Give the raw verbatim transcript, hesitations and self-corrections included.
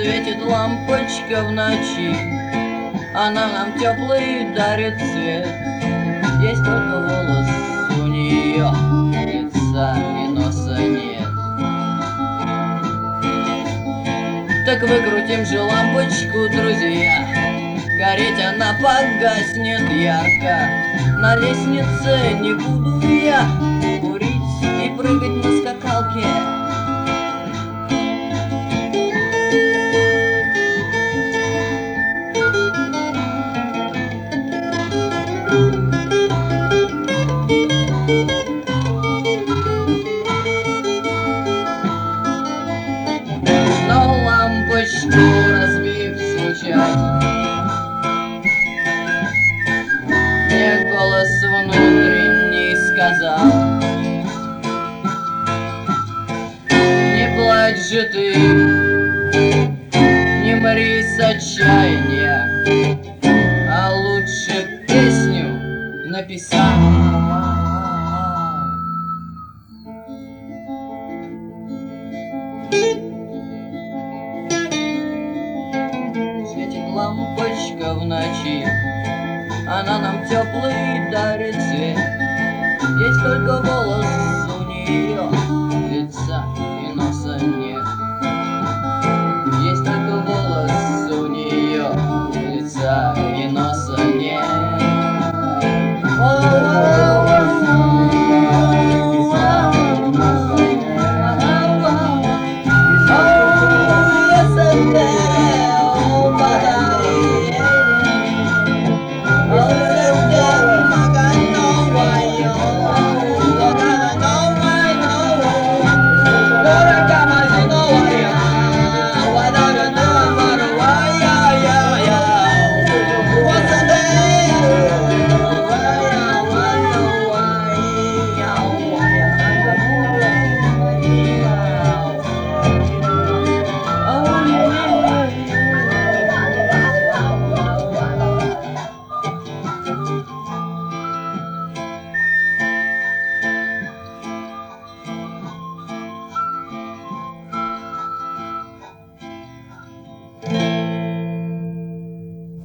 Светит лампочка в ночи, она нам теплый дарит свет. Есть только волос у нее, лица и носа нет. Так выкрутим же лампочку, друзья, гореть она погаснет ярко. На лестнице не буду я курить и прыгать на скакалке. Но лампочку разбив случайно, мне голос внутренний сказал: не плачь же ты, не мори с отчаяния, а лучше песню написал. Светит лампочка в ночи, она нам теплый дарит свет. Есть только волос